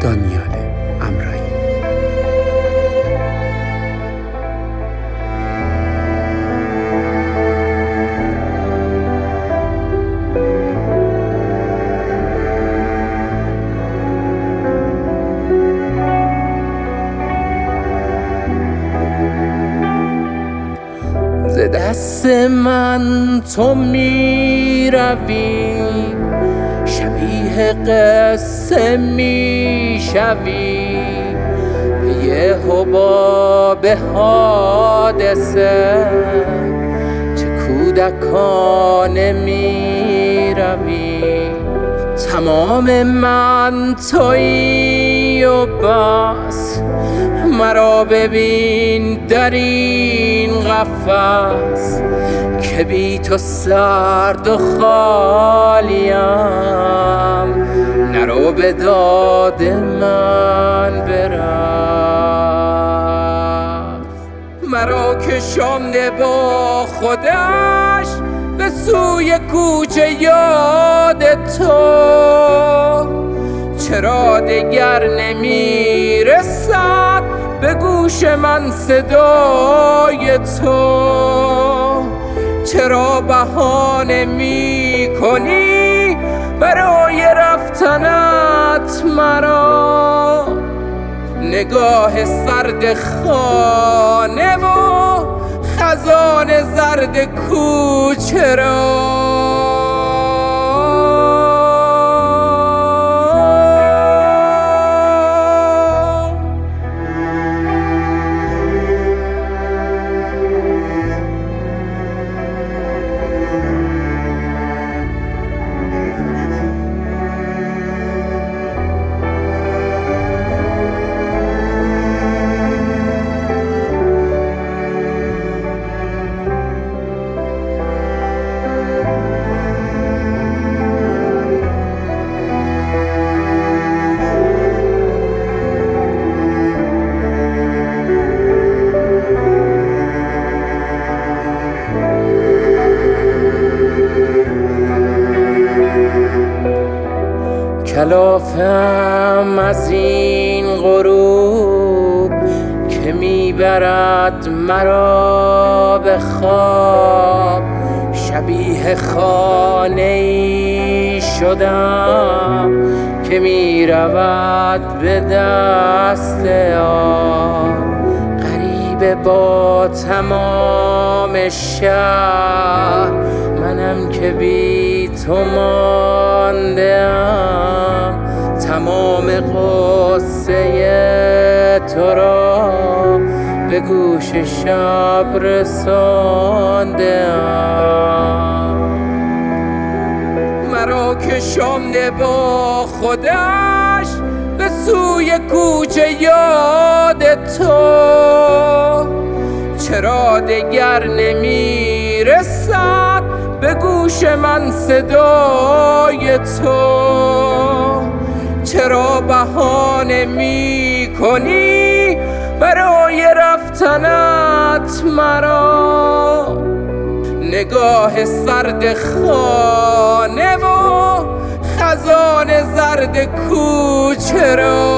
دانیال امرایی. ز دست من تو می روی، شبیه قصه می شوی، به یه حباب حادثه چه کودکانه می روی. تمام من تویی و بس، مرا ببین در این قفس که بی تو سرد و خالیم. نرو به داد من برس، مرا کشانده با خودش به سوی کوچه یاد تو. چرا دگر نمیرسد به گوش من صدای تو؟ چرا بهانه میکنی برای رفتنت مرا؟ نگاه سرد خانه و خزان زرد کوچه را. کلافم از این غروب که میبرد مرا به خواب. شبیه خانه‌ای شدم که میرود به دست آب. غریبه با تمام شهر، منم که بی تو مانده‌ام. تمام قصه تو را به گوش شب رسانده‌ام. مرا کشانده با خودش به سوی کوچه یاد تو. چرا دگر نمیرسد به گوش من صدای تو؟ چرا بهانه میکنی برای رفتنت مرا؟ نگاه سرد خانه و خزان زرد کوچه را.